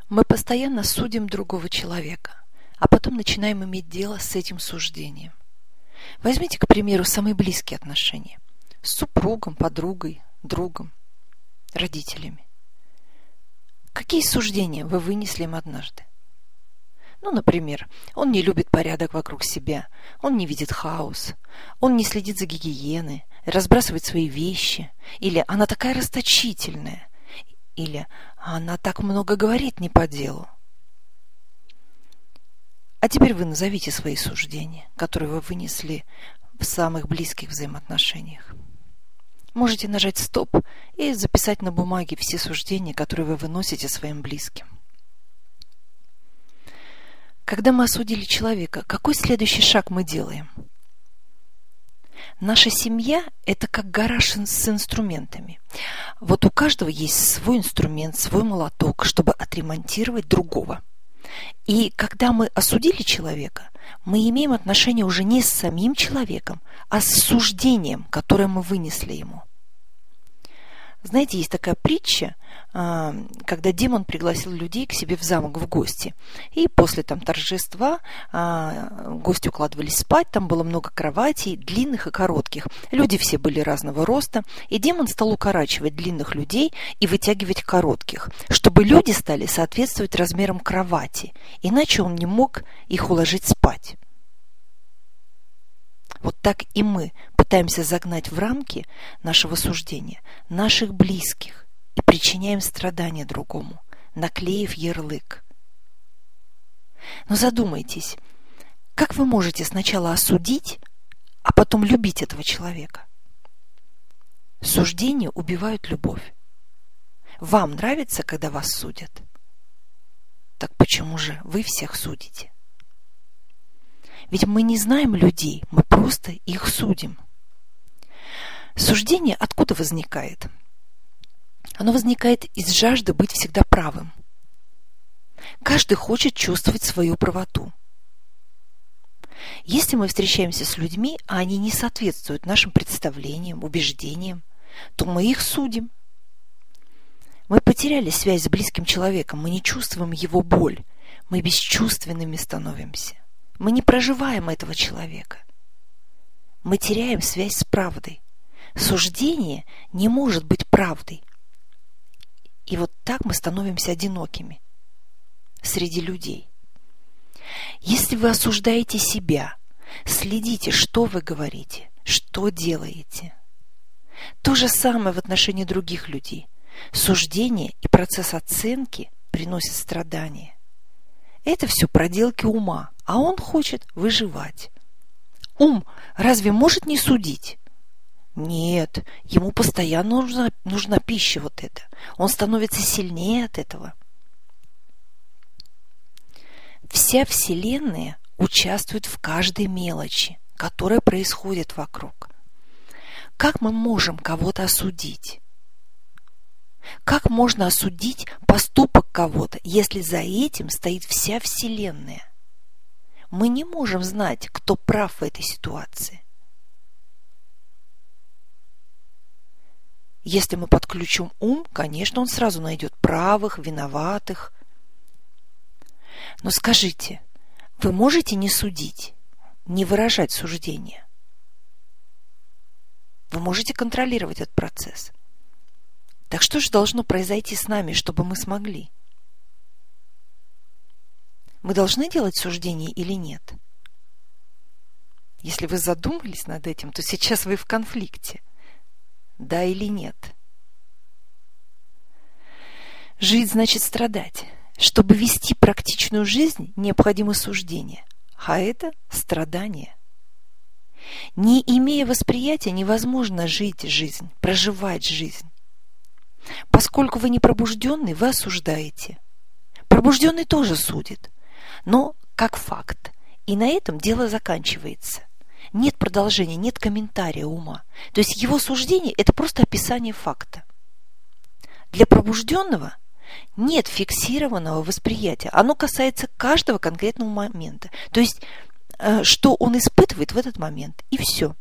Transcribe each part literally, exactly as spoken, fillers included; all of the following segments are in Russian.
Мы постоянно судим другого человека, а потом начинаем иметь дело с этим суждением. Возьмите, к примеру, самые близкие отношения. С супругом, подругой, другом, родителями. Какие суждения вы вынесли им однажды? Ну, например, он не любит порядок вокруг себя, он не видит хаос, он не следит за гигиеной, разбрасывает свои вещи, или она такая расточительная, или она так много говорит не по делу. А теперь вы назовите свои суждения, которые вы вынесли в самых близких взаимоотношениях. Можете нажать «Стоп» и записать на бумаге все суждения, которые вы выносите своим близким. Когда мы осудили человека, какой следующий шаг мы делаем? Наша семья – это как гараж с инструментами. Вот у каждого есть свой инструмент, свой молоток, чтобы отремонтировать другого. И когда мы осудили человека, мы имеем отношение уже не с самим человеком, а с суждением, которое мы вынесли ему. Знаете, есть такая притча, когда демон пригласил людей к себе в замок в гости. И после там торжества гости укладывались спать, там было много кроватей, длинных и коротких. Люди все были разного роста, и демон стал укорачивать длинных людей и вытягивать коротких, чтобы люди стали соответствовать размерам кровати, иначе он не мог их уложить спать. Вот так и мы пытаемся загнать в рамки нашего суждения наших близких и причиняем страдания другому, наклеив ярлык. Но задумайтесь, как вы можете сначала осудить, а потом любить этого человека? Суждения убивают любовь. Вам нравится, когда вас судят? Так почему же вы всех судите? Ведь мы не знаем людей, мы просто их судим. Суждение откуда возникает? Оно возникает из жажды быть всегда правым. Каждый хочет чувствовать свою правоту. Если мы встречаемся с людьми, а они не соответствуют нашим представлениям, убеждениям, то мы их судим. Мы потеряли связь с близким человеком, мы не чувствуем его боль, мы бесчувственными становимся. Мы не проживаем этого человека. Мы теряем связь с правдой. Суждение не может быть правдой. И вот так мы становимся одинокими среди людей. Если вы осуждаете себя, следите, что вы говорите, что делаете. То же самое в отношении других людей. Суждение и процесс оценки приносят страдания. Это все проделки ума, а он хочет выживать. Ум разве может не судить? Нет, ему постоянно нужна, нужна пища вот эта. Он становится сильнее от этого. Вся Вселенная участвует в каждой мелочи, которая происходит вокруг. Как мы можем кого-то осудить? Как можно осудить поступок кого-то, если за этим стоит вся Вселенная? Мы не можем знать, кто прав в этой ситуации. Если мы подключим ум, конечно, он сразу найдет правых, виноватых. Но скажите, вы можете не судить, не выражать суждения? Вы можете контролировать этот процесс? Так что же должно произойти с нами, чтобы мы смогли? Мы должны делать суждения или нет? Если вы задумались над этим, то сейчас вы в конфликте. Да или нет? Жить значит страдать. Чтобы вести практичную жизнь, необходимо суждение. А это страдание. Не имея восприятия, невозможно жить жизнь, проживать жизнь. Поскольку вы не пробужденный, вы осуждаете. Пробужденный тоже судит, но как факт. И на этом дело заканчивается. Нет продолжения, нет комментария ума. То есть его суждение – это просто описание факта. Для пробужденного нет фиксированного восприятия. Оно касается каждого конкретного момента. То есть, что он испытывает в этот момент, и все.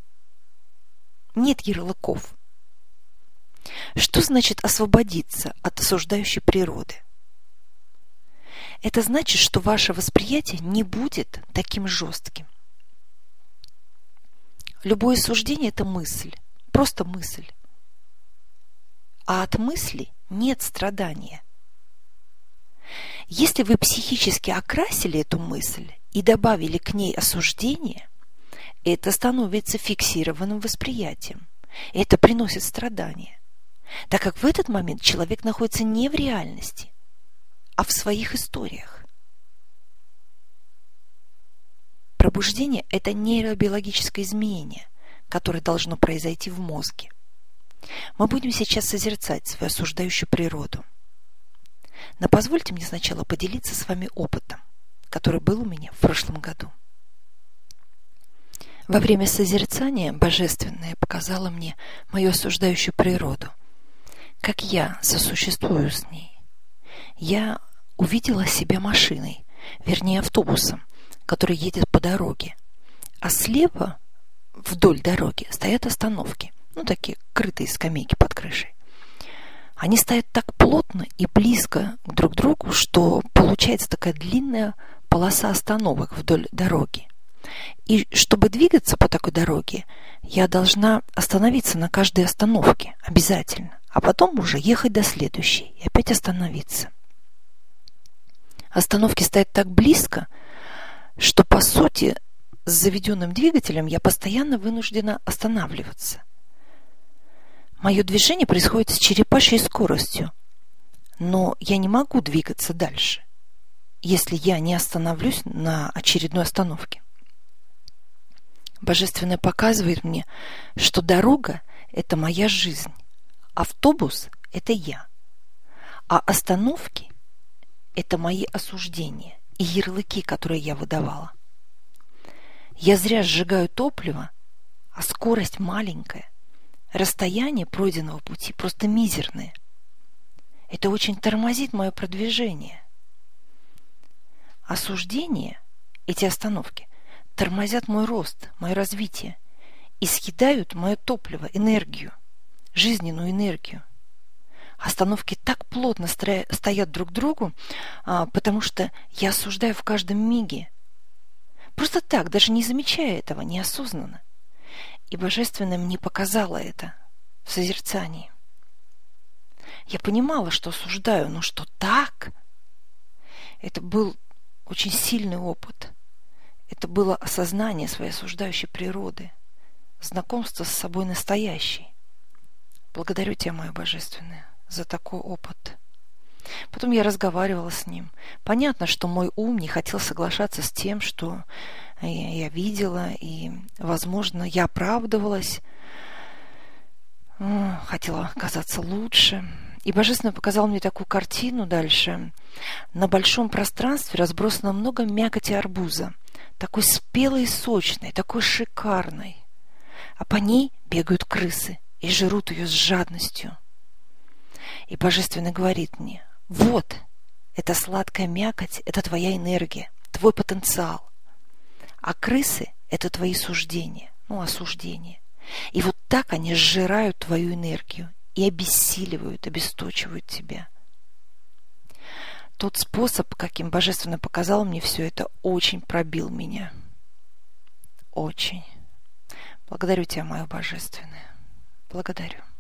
Нет ярлыков. Что значит освободиться от осуждающей природы? Это значит, что ваше восприятие не будет таким жестким. Любое суждение – это мысль, просто мысль. А от мысли нет страдания. Если вы психически окрасили эту мысль и добавили к ней осуждение, это становится фиксированным восприятием. Это приносит страдания, так как в этот момент человек находится не в реальности, а в своих историях. Пробуждение – это нейробиологическое изменение, которое должно произойти в мозге. Мы будем сейчас созерцать свою осуждающую природу. Но позвольте мне сначала поделиться с вами опытом, который был у меня в прошлом году. Во время созерцания Божественное показало мне мою осуждающую природу, как я сосуществую с ней. Я увидела себя машиной, вернее автобусом, который едет по дороге, а слева вдоль дороги стоят остановки, ну такие крытые скамейки под крышей. Они стоят так плотно и близко друг к другу, что получается такая длинная полоса остановок вдоль дороги. И чтобы двигаться по такой дороге, я должна остановиться на каждой остановке обязательно, а потом уже ехать до следующей и опять остановиться. Остановки стоят так близко, что по сути с заведенным двигателем я постоянно вынуждена останавливаться. Мое движение происходит с черепашьей скоростью, но я не могу двигаться дальше, если я не остановлюсь на очередной остановке. Божественное показывает мне, что дорога – это моя жизнь, автобус – это я, а остановки – это мои осуждения и ярлыки, которые я выдавала. Я зря сжигаю топливо, а скорость маленькая, расстояние пройденного пути просто мизерное. Это очень тормозит мое продвижение. Осуждение, эти остановки, тормозят мой рост, мое развитие и съедают мое топливо, энергию, жизненную энергию. Остановки так плотно стоят друг к другу, потому что я осуждаю в каждом миге. Просто так, даже не замечая этого, неосознанно. И Божественное мне показало это в созерцании. Я понимала, что осуждаю, но что так? Это был очень сильный опыт. Это было осознание своей осуждающей природы, знакомство с собой настоящей. Благодарю тебя, мое Божественное, за такой опыт. Потом я разговаривала с ним. Понятно, что мой ум не хотел соглашаться с тем, что я видела, и, возможно, я оправдывалась, хотела казаться лучше. И Божественное показало мне такую картину дальше. На большом пространстве разбросано много мякоти арбуза, такой спелой и сочной, такой шикарной. А по ней бегают крысы и жрут ее с жадностью. И Божественное говорит мне: вот, эта сладкая мякоть – это твоя энергия, твой потенциал. А крысы – это твои суждения, ну, осуждения. И вот так они сжирают твою энергию и обессиливают, обесточивают тебя. Тот способ, каким Божественное показал мне все это, очень пробил меня. Очень. Благодарю тебя, мое Божественное. Благодарю.